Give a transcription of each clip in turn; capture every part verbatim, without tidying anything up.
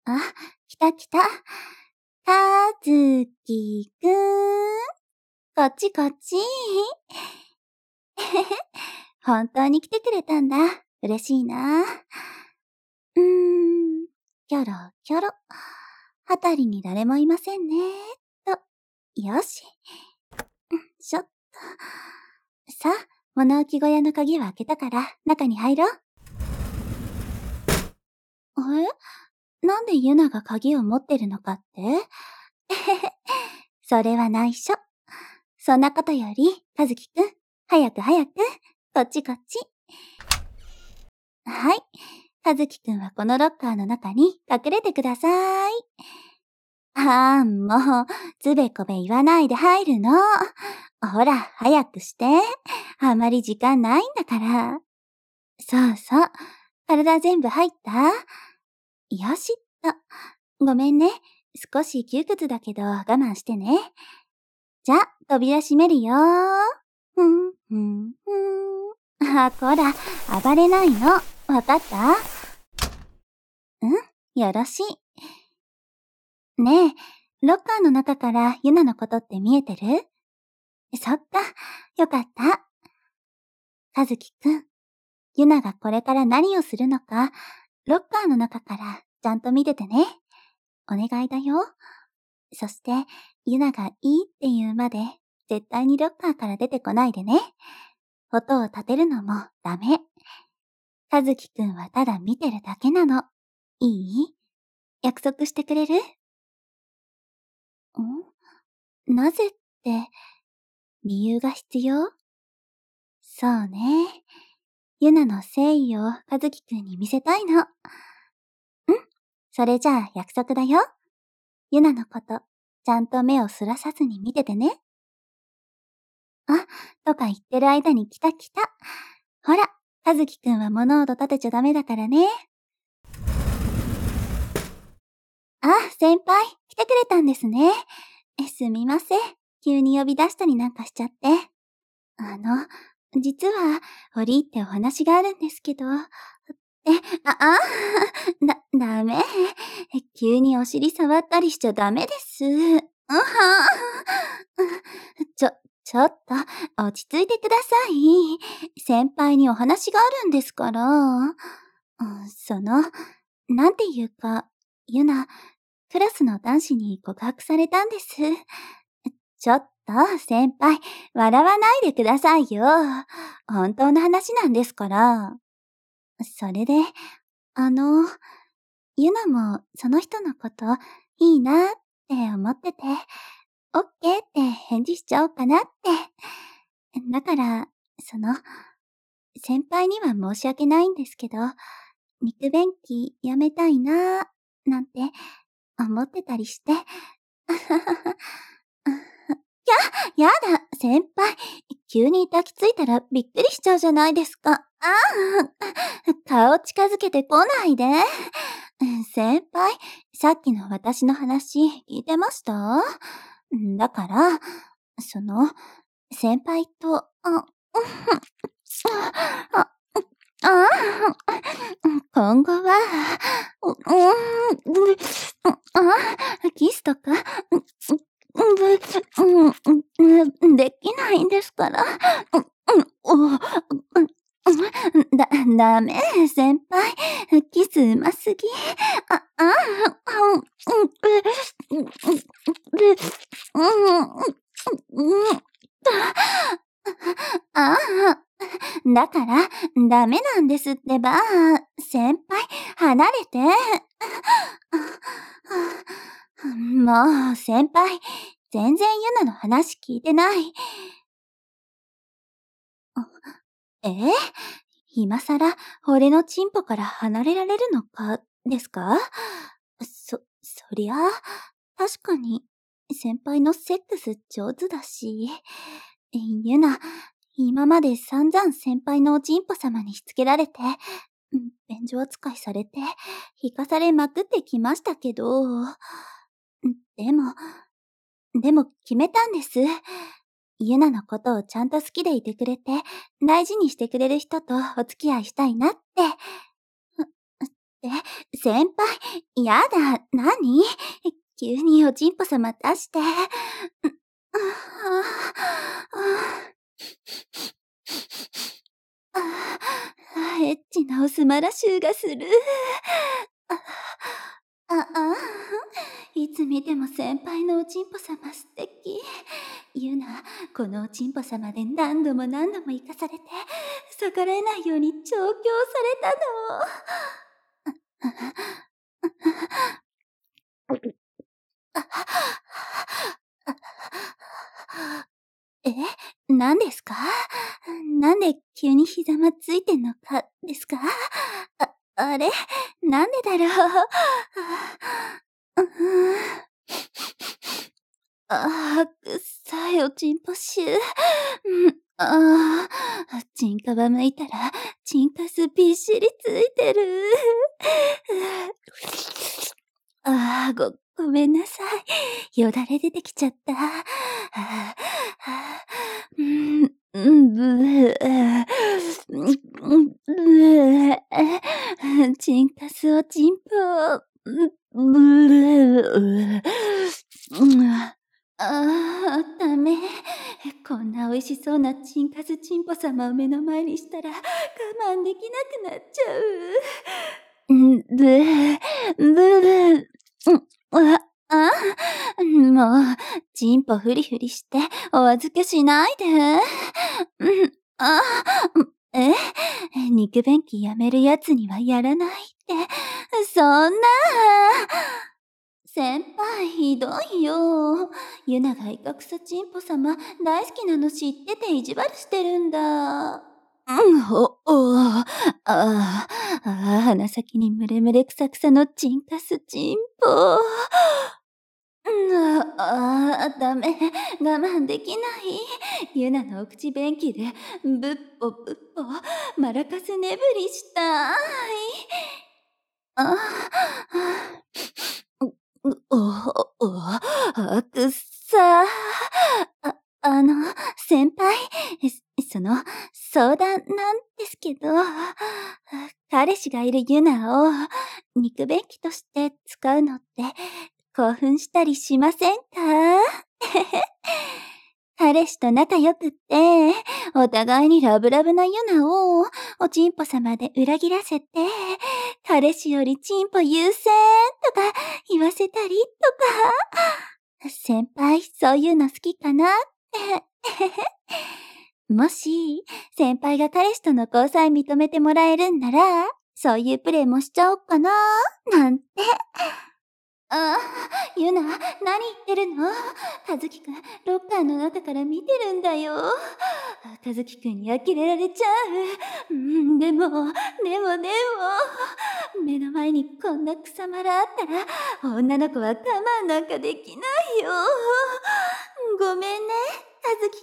あ、来た来た。かずきくん。こっちこっち。本当に来てくれたんだ。嬉しいな。うーん、キョロキョロ。あたりに誰もいませんね。と、よし。しょっと。さあ、物置小屋の鍵は開けたから中に入ろう。え？なんでユナが鍵を持ってるのかって？それは内緒。そんなことより、かずきくん、早く早く、こっちこっち。はい。かずきくんはこのロッカーの中に隠れてください。ああ、もう、つべこべ言わないで入るの。ほら、早くして。あまり時間ないんだから。そうそう。体全部入った？よしっと。ごめんね。少し窮屈だけど我慢してね。じゃ、扉閉めるよ。ふん、ふん、ふん。あ、こら、暴れないの。わかった？うん、よろしい。ねえ、ロッカーの中からユナのことって見えてる？そっか、よかった。かずきくん、ユナがこれから何をするのか、ロッカーの中からちゃんと見ててね。お願いだよ。そして、ユナがいいって言うまで、絶対にロッカーから出てこないでね。音を立てるのもダメ。かずきくんはただ見てるだけなの。いい？約束してくれる？ん？なぜって、理由が必要？そうね。ユナの誠意をかずきくんに見せたいの。ん？それじゃあ約束だよ。ユナのこと、ちゃんと目をそらさずに見ててね。あ、とか言ってる間に来た来た。ほら、かずきくんは物音立てちゃダメだからね。あ、先輩、来てくれたんですね。え、すみません。急に呼び出したりなんかしちゃって。あの、実は、折り入ってお話があるんですけど。え、あ、あ、だ、ダメ。急にお尻触ったりしちゃダメです。うはちょ、ちょっと、落ち着いてください。先輩にお話があるんですから。その、なんていうか、ユナ、クラスの男子に告白されたんです。ちょっと、先輩、笑わないでくださいよ。本当の話なんですから。それで、あの、ユナもその人のこといいなって思ってて、オッケーって返事しちゃおうかなって。だから、その、先輩には申し訳ないんですけど、肉便器やめたいななんて思ってたりして。や、やだ、先輩。急に抱きついたらびっくりしちゃうじゃないですか。ああ、顔近づけてこないで。先輩、さっきの私の話聞いてました？だから、その、先輩と、あ、あ、あ、今後は、う、うん、あ、キスとか、うん、できないんですから。だ、ダメ、先輩。キスうますぎ。あ、あ、うん、うん、ああ、だから、ダメなんですってば。先輩、離れて。もう、先輩、全然ユナの話聞いてない。えー、今さら、俺のチンポから離れられるのか、ですか？そ、そりゃあ、確かに、先輩のセックス上手だし、ユナ、今まで散々先輩のおちんぽ様にしつけられて、便所扱いされて、引かされまくってきましたけど、でも、でも決めたんです。ユナのことをちゃんと好きでいてくれて、大事にしてくれる人とお付き合いしたいなって。 、先輩、やだ、何？急におちんぽ様出して。う、ああ、あ、エッチなおスマラ臭がする。あ、あ、あ、いつ見ても先輩のおちんぽ様素敵。ゆな、このおちんぽ様で何度も何度も生かされて、逆らえないように調教されたの。え、何ですか？なんで急にひざまついてんのかですか？あ、あれ？なんでだろう？うーん。ああ、くっさいおちんぽ臭。うん、ああ、チンカバ向いたら、チンカスびっしりついてる。ああ、ご、ごめんなさい。よだれ出てきちゃった。はあ、はあ、うん、うん、ぶー、うん、ぶー、チンカスおちんぽ、うん、ぶー、うん、ああ、ダメ。こんな美味しそうなチンカスチンポ様を目の前にしたら我慢できなくなっちゃう。ん、ぶー、ぶー、うん、あ、あ、もう、チンポフリフリしてお預けしないで。うん、あ、え、肉便器やめるやつにはやらないって、そんな。先輩、ひどいよ。ユナがイカクサチンポ様大好きなの知ってて意地悪してるんだ。うん、お、お、ああ、ああ、鼻先にムレムレクサクサのチンカスチンポ。うん、ああ、ダメ。我慢できない。ユナのお口便器で、ぶっぽぶっぽ、マラカスねぶりしたい。ああ、う、お、お、あ、くっさー。あ、あの、先輩、その、相談なんですけど、彼氏がいるユナを肉便器として使うのって興奮したりしませんか？彼氏と仲良くって、お互いにラブラブなユナをおちんぽ様で裏切らせて、彼氏よりチンポ優先とか言わせたりとか。先輩、そういうの好きかなって。もし、先輩が彼氏との交際認めてもらえるんなら、そういうプレイもしちゃおっかななんて。ああ、ユナ、何言ってるの？カズキくん、ロッカーの中から見てるんだよ。カズキくんに呆れられちゃう。うん、でも、でもでも、目の前にこんな草まらあったら、女の子は我慢なんかできないよ。ごめんね、カズキ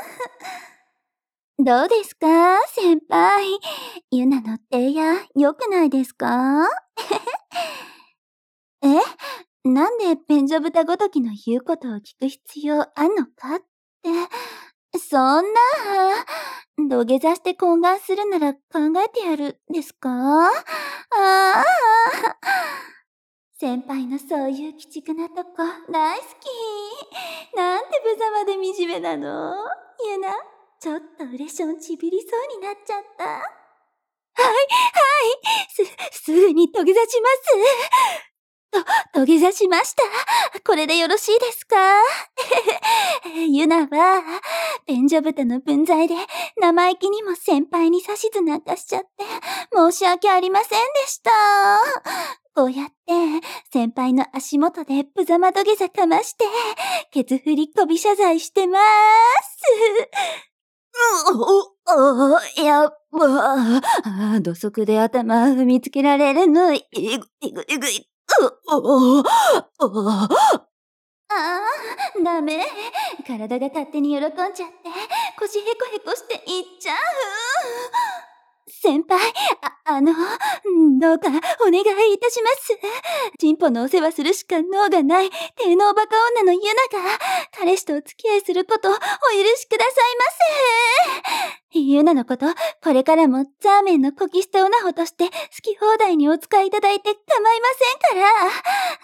くん。どうですか、先輩。ユナの提案、良くないですか？え？なんでペンジョ豚ごときの言うことを聞く必要あんのかって。そんな、土下座して懇願するなら考えてやるですか？ああ。先輩のそういう鬼畜なとこ大好き。なんて無様で惨めなの？ユナ、ちょっとウレションちびりそうになっちゃった。はい、はい、す、すぐに土下座します。と、土下座しました。これでよろしいですか？ユナは、ペンジョ豚の分際で生意気にも先輩に指図なんかしちゃって、申し訳ありませんでした。こうやって、先輩の足元で無様土下座かまして、ケツ振りこび謝罪してまーす。うお、お、やっばあ、土足で頭踏みつけられるの、いぐ、いぐ、いぐ、いぐ、お、お、お、ああ、ダメ。体が勝手に喜んじゃって、腰ヘコヘコしていっちゃう。 先輩、あ、あの、どうかお願いいたします。チンポのお世話するしか能がない低能バカ女のユナが、彼氏とお付き合いすることをお許しくださいませ。ユナのこと、これからもザーメンのコキストオナホとして好き放題にお使いいただいて構いませんから。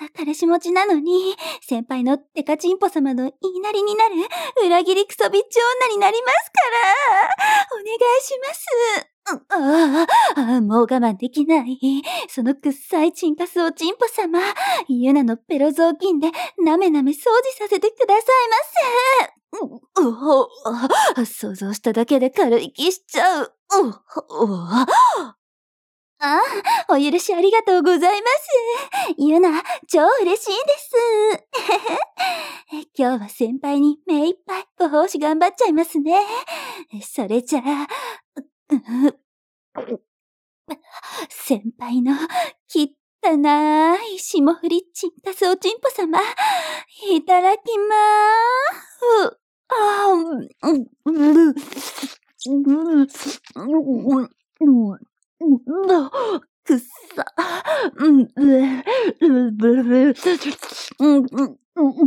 彼氏持ちなのに、先輩のデカチンポ様の言いなりになる裏切りクソビッチ女になりますから。お願いします。ああ、ああ、もう我慢できない。そのくっさいチンカスおチンポ様、ユナのペロ雑巾でなめなめ掃除させてくださいませ。う、う、う、想像しただけで軽い気しちゃう。う、う、ああ、お許しありがとうございます。ユナ、超嬉しいです。今日は先輩に目いっぱいご奉仕頑張っちゃいますね。それじゃあ、先輩の汚い霜降りチンカスおちんぽ様、いただきまーす。あー、うん、うん、うん、うん、くっさ、うん、うん、うん、うん、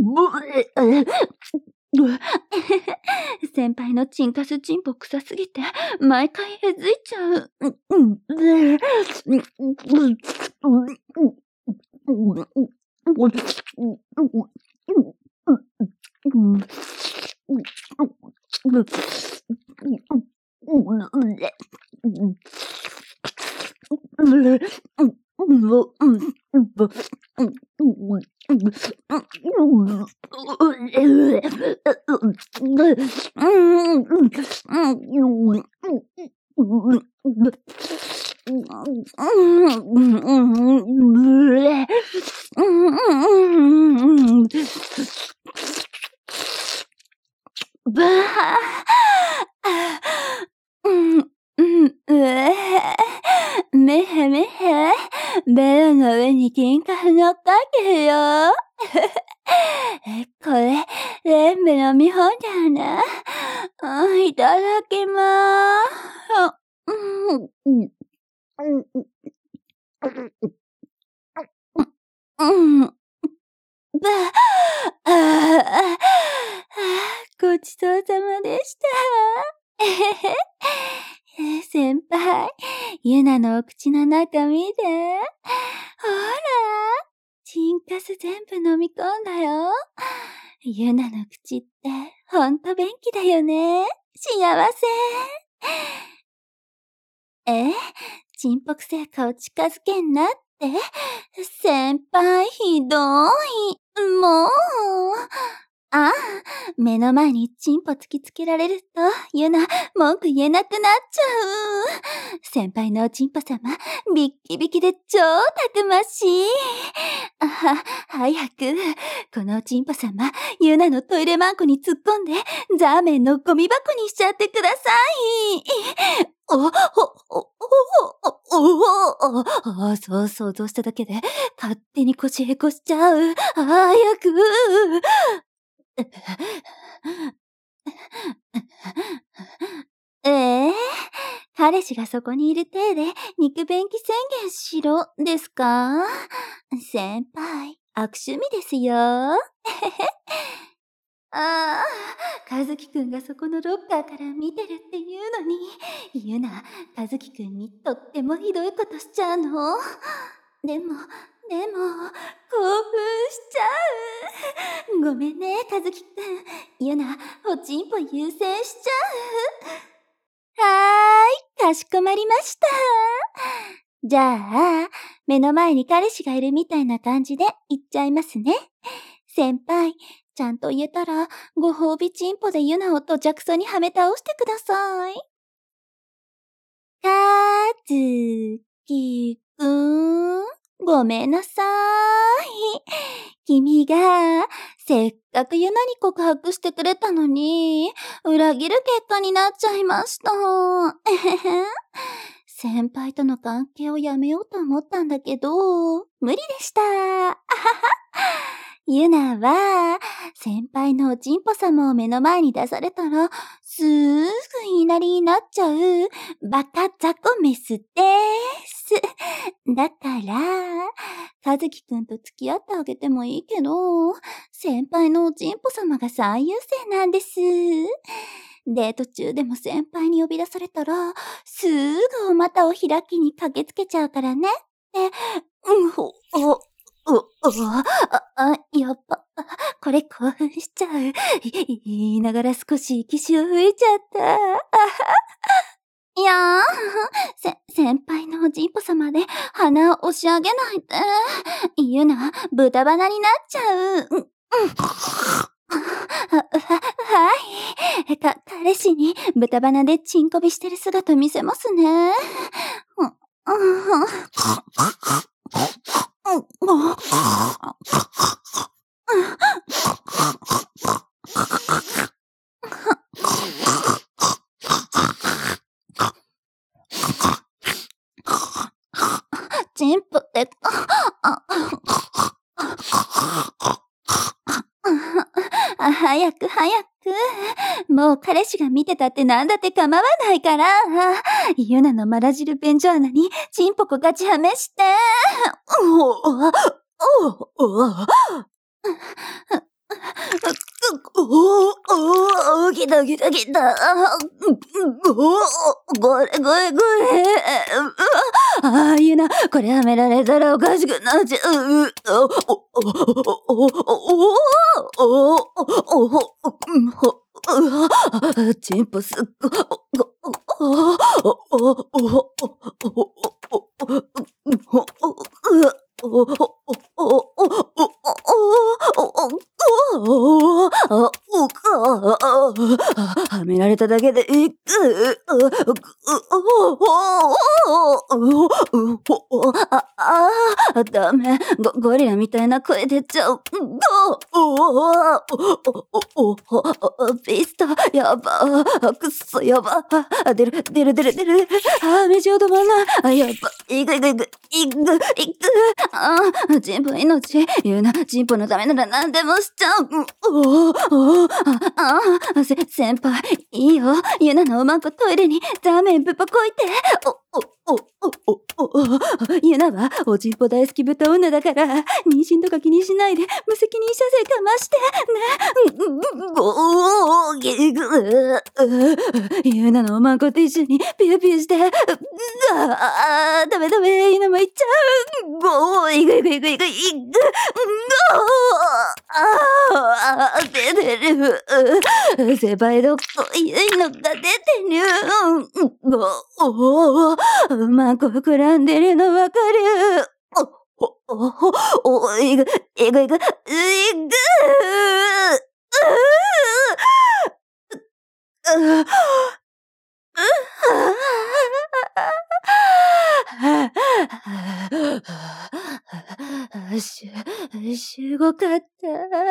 先輩のチンカスチンポ臭すぎて、毎回へずいちゃう。ばー、うん、うん、うえー、めへめへ、ベロの上に金カフ乗っかってるよ。これ、レンベの見本だな。うん、いただきまーす。うん、うん、うん、ば、ああ、ごちそうさまでした。先輩、ユナのお口の中見て。ほら、チンカス全部飲み込んだよ。ユナの口ってほんと便器だよね。幸せ。え、チンポくせえ顔近づけんなって。先輩ひどい。もう。ああ、目の前にチンポ突きつけられると、ユナ、文句言えなくなっちゃう。先輩のおチンポ様、ビッキビキで超たくましい。あは、早く、このおチンポ様、ユナのトイレマンコに突っ込んで、ザーメンのゴミ箱にしちゃってください。お、お、お、お、お、お、お、そう想像しただけで、勝手に腰へこしちゃう。早く。ええ、彼氏がそこにいる体で肉便器宣言しろですか？先輩、悪趣味ですよ。ああ、和樹くんがそこのロッカーから見てるっていうのに、ゆな、和樹くんにとってもひどいことしちゃうの？でも、でも、興奮しちゃう。ごめんね、和樹くん。ゆな、おちんぽ優先しちゃう。はーい、かしこまりました。じゃあ、目の前に彼氏がいるみたいな感じで言っちゃいますね。先輩、ちゃんと言えたら、ご褒美チンポでユナをとジャクソにはめ倒してください。かずきくん、ごめんなさい。君が、せっかくユナに告白してくれたのに、裏切る結果になっちゃいました。先輩との関係をやめようと思ったんだけど、無理でした。 ユナは、先輩のおちんぽ様を目の前に出されたら、すーぐ言いなりになっちゃう、バカ雑魚メスです。だから、かずきくんと付き合ってあげてもいいけど、先輩のおちんぽ様が最優先なんです。デート中でも先輩に呼び出されたら、すーぐお股を開きに駆けつけちゃうからね。って、うん、ほ、お、お、お、あ、あ、やっぱ、これ興奮しちゃう。言いながら少し息を吹いちゃった。いやー、せ、先輩のおじいぽ様で鼻を押し上げないで。言うな、豚鼻になっちゃう。うん、うん。は、はい。か、彼氏に豚鼻でチンコビしてる姿見せますね。うん、うん、チンポって、あ、あ、早く早く。もう彼氏が見てたってなんだって構わないから。ユナのマラ汁便所穴にチンポコガチはめして。おおおおおお、ギタギタギタ。おごれごれごれ。ああ、ユナ、これはめられたらおかしくなっちゃう。お、お、お、お、お、お、お、お、チンポすっご、お、お、お、お、お、お、お、はめられただけで、いく、あ、あ、ダメ、ゴ、ゴリラみたいな声出ちゃう。ピスト、やば、くっそ、やば、出る、出る、出る、出る、あ、飯を止まんない、やば、いくいくいく、いく、いく、あ、チンポ命、言うな、チンポのためなら何でもしちゃう。おお、あ、あ、せ、先輩、いいよ、ユナのおまんこトイレにザーメンぶっぽこいて。お、お、お、お、お、お、ユナはおちんぽ大好き豚女だから、妊娠とか気にしないで無責任射精かまして、ね。おー、ギグ、ユナのおまんこと一緒にピューピューして、あ、ダメダメ、ユナも行っちゃう。ごー、いくいくいくいくいく、ああ、出てる。先輩どこいいのが出てる。おお、うまく膨らんでるのわかる。お、お、お、お、いく、いくいく、いく。う、しゅ、しゅごかった。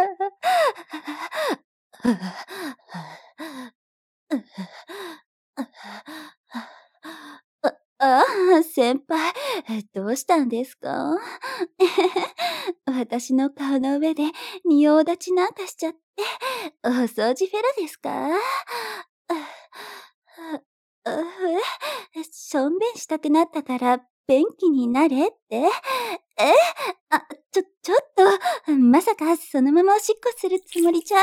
ああ、先輩、どうしたんですか？私の顔の上で仁王立ちなんかしちゃって、お掃除フェラですか？しょんべんしたくなったから便器になれって？え？あ、ちょ、ちょっと、まさかそのままおしっこするつもりじゃって。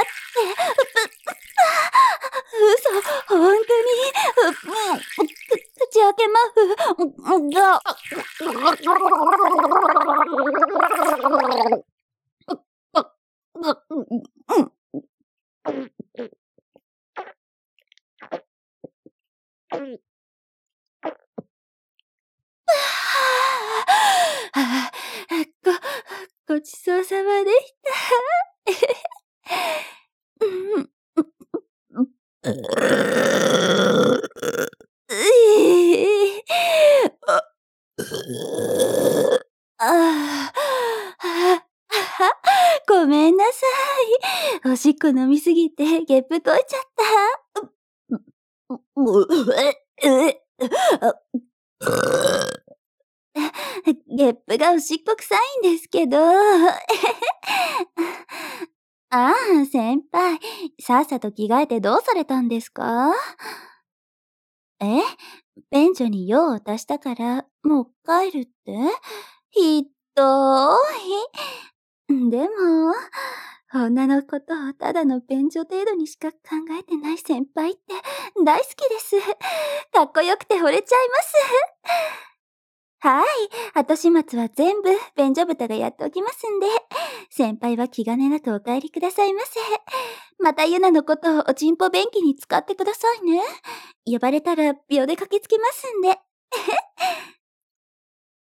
嘘、ほんとに、口開けます。が、ご、ごちそうさまでした。うん。ああ、ごめんなさい。おしっこ飲みすぎてゲップこいちゃった。もう、え、え、ゲップがおしっこ臭いんですけど。 ああ、先輩、さっさと着替えてどうされたんですか？え？便所に用を足したから、もう帰るって？ひっどーい。でも、女のことをただの便所程度にしか考えてない先輩って大好きです。かっこよくて惚れちゃいます。はい、後始末は全部便所豚がやっておきますんで、先輩は気兼ねなくお帰りくださいませ。またユナのことをおちんぽ便器に使ってくださいね。呼ばれたら秒で駆けつけますんで。